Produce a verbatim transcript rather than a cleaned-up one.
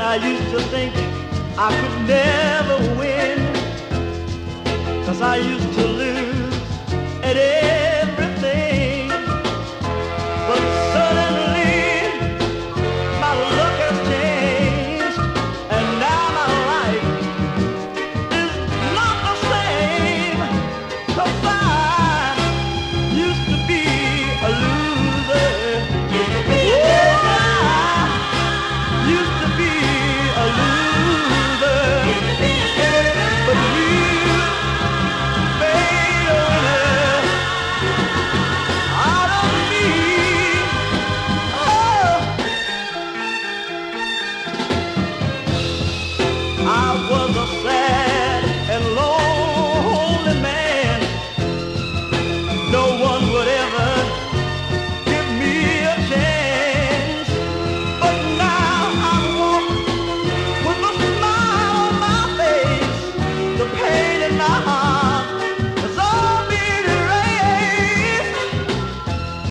I used to think I could never win, 'cause I used to lose at every